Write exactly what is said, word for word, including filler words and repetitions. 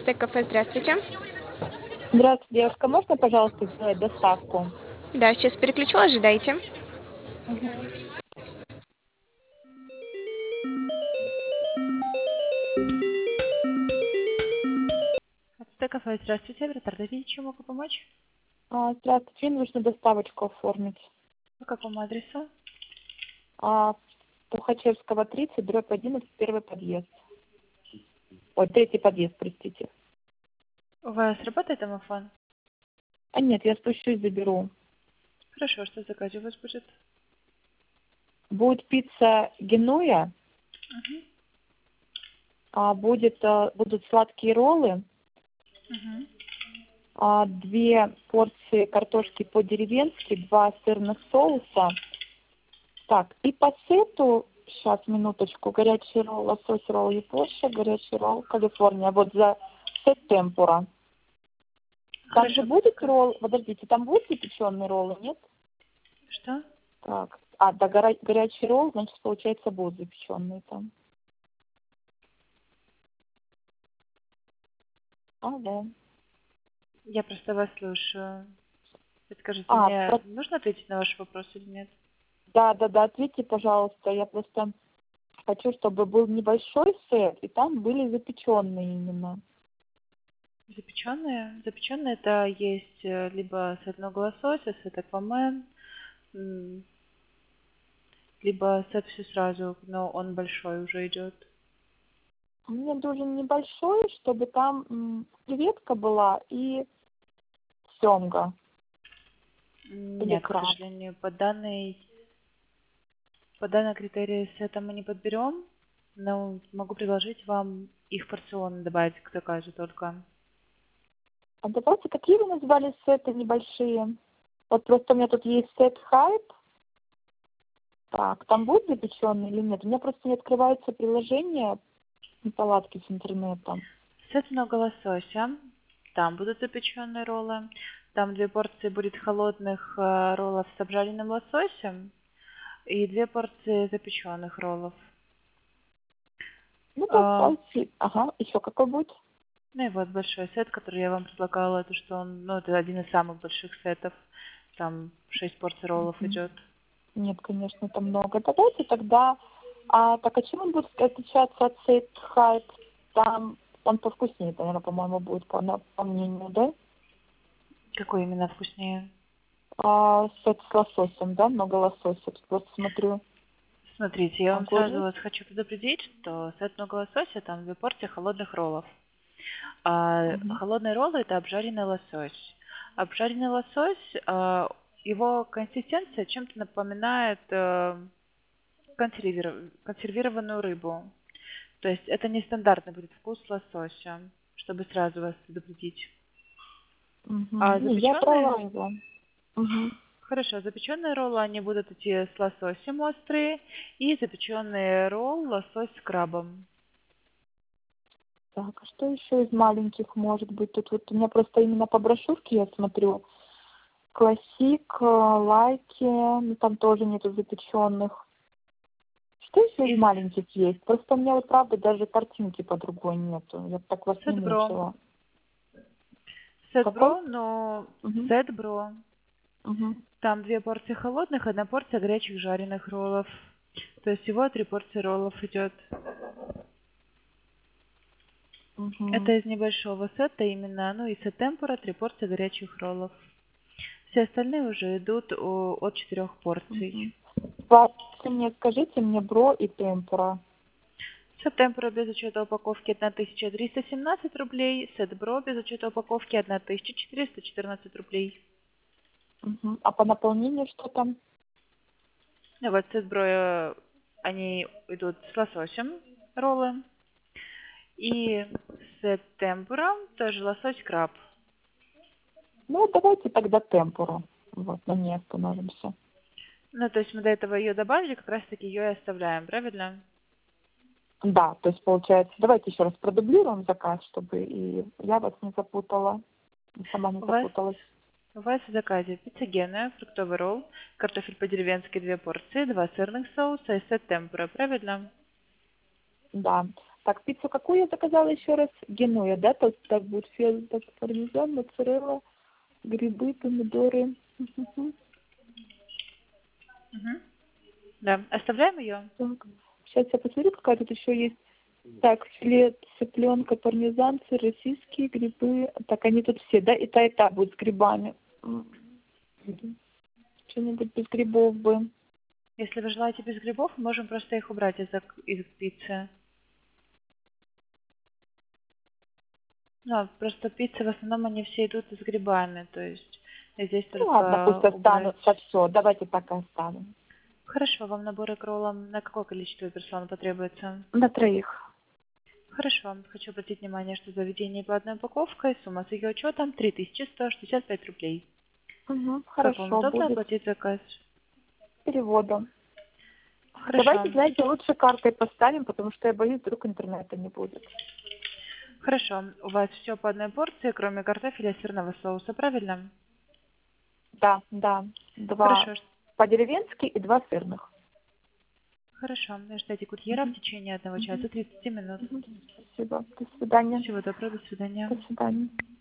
Стейк-кафе, здравствуйте. Здравствуйте, девушка. Можно, пожалуйста, сделать доставку? Да, сейчас переключу, ожидайте. Мгм. Стейк-кафе, здравствуйте. Вратарь, чем могу помочь? А, Здравствуйте, мне нужно доставочку оформить. По какому адресу? А, Тухачевского, тридцать, дробь одиннадцать, первый подъезд. Ой, третий подъезд, простите. У вас работает домофон? А нет, я спущусь, заберу. Хорошо, что в заказе у вас будет? Будет пицца Генуя, Угу. а будет, а, будут сладкие роллы, Угу. а, две порции картошки по-деревенски, два сырных соуса. Так, и по сету, сейчас, минуточку, горячий ролл, лосось ролл Япония, горячий ролл Калифорния. Вот за сет темпура. Там же Хорошо. будет ролл, подождите, там будут запеченные роллы, нет? Что? Так, а, да, гора- горячий ролл, значит, получается, будут запеченные там. Алло. Я просто вас слушаю. Скажите, А, мне про- нужно ответить на ваш вопрос или нет? да, да, да, ответьте, пожалуйста, я просто хочу, чтобы был небольшой сет, и там были запеченные именно. Запеченные? Запеченные это есть э, либо с одного лосося, с аквамен, м, либо сет все сразу, но он большой уже идет. Мне нужен небольшой, чтобы там м, креветка была и семга или Нет, к краб. сожалению, по данной По данной критерии сета мы не подберем, но могу предложить вам их порционно добавить к заказу только. А давайте, какие вы назвали сеты небольшие? Вот просто у меня тут есть сет хайп. Так, там будет запеченный или нет? У меня просто не открывается приложение неполадки с интернетом. Сет много лосося. Там будут запеченные роллы. Там две порции будет холодных э, роллов с обжаренным лососем и две порции запеченных роллов. Ну, А, давайте. Ага, еще какой будет? ну и вот большой сет, который я вам предлагала, это что он, ну это один из самых больших сетов. Там шесть порций роллов Мгм. идет. Нет, конечно, это много. Давайте тогда. А так, а чем он будет отличаться от сет хайп? Там он повкуснее, наверное, по-моему, будет, по, на- по мнению, да? Какой именно вкуснее? А, сет с лососем, да? Много лосося. Тут просто смотрю. Смотрите, я вам сразу Огурец. вас хочу предупредить, что сет много лосося, там две порции холодных роллов. А Мгм. холодные роллы это обжаренный лосось. Обжаренный лосось, а, его консистенция чем-то напоминает э, консервиров- консервированную рыбу. То есть это нестандартный будет вкус лосося, чтобы сразу вас предупредить. А Мгм. Не, я запеченные, брала его. Мгм. хорошо, запеченные роллы, они будут идти с лососем острые, и запеченный ролл лосось с крабом. Так, а что еще из маленьких может быть? Тут вот у меня просто именно по брошюрке я смотрю. Классик, э, лайки, ну там тоже нету запеченных. Что еще из Из маленьких есть? Просто у меня вот правда даже картинки по другой нету. Я б так вас не Сет-бро. мучила. Какой? Сет-бро, но Угу. сет-бро. Угу. Там две порции холодных, одна порция горячих жареных роллов. То есть всего три порции роллов идет. Угу. Это из небольшого сета именно, ну и сет темпура, три порции горячих роллов. Все остальные уже идут о- от четырех порций. Угу. Вы мне скажите мне бро и темпура. Сет темпура без учета упаковки тысяча триста семнадцать рублей, сет бро без учета упаковки тысяча четыреста четырнадцать рублей. Угу. А по наполнению что там? Ну вот сет бро, э, они идут с лососем роллы. И с темпура тоже лосось краб. Ну, давайте тогда темпуру. Вот, на ней остановимся. Ну, то есть мы до этого ее добавили, как раз таки ее и оставляем, правильно? Да, то есть получается, давайте еще раз продублируем заказ, чтобы и я вас не запутала, и сама не У вас, запуталась. у вас в заказе пицца Гена, фруктовый ролл, картофель по-деревенски две порции, два сырных соуса и сет темпура, правильно? Да. Так, пиццу какую я заказала еще раз? Генуя, да? То так будет фета, пармезан, моцарелла, грибы, помидоры. Мгм. Мгм. Да, оставляем ее? Так, сейчас я посмотрю, какая тут еще есть. Так, филе цыпленка, пармезан, сыр российский, грибы. Так, они тут все, да? И та, и та будет с грибами. М. Что-нибудь без грибов бы. Если вы желаете без грибов, мы можем просто их убрать из, зак- из пиццы. Ну, просто пиццы в основном они все идут с грибами, то есть здесь Ну ладно, пусть только убрать. останутся все. Давайте так и оставим. Хорошо, вам набор икрола на какое количество персон потребуется? На троих. Хорошо, хочу обратить внимание, что заведение по одной упаковкой, сумма с ее учетом три тысячи сто шестьдесят пять рублей. Угу, Как вам хорошо, удобно будет оплатить заказ? переводом. Давайте, Хорошо. знаете, лучше картой поставим, потому что я боюсь, вдруг интернета не будет. Хорошо, у вас все по одной порции, кроме картофеля и сырного соуса, правильно? Да, да. Два Хорошо, по-деревенски и два сырных. хорошо. Ждите курьера в течение одного часа тридцати минут. Мгм. Спасибо. До свидания. Всего доброго, до свидания. До свидания.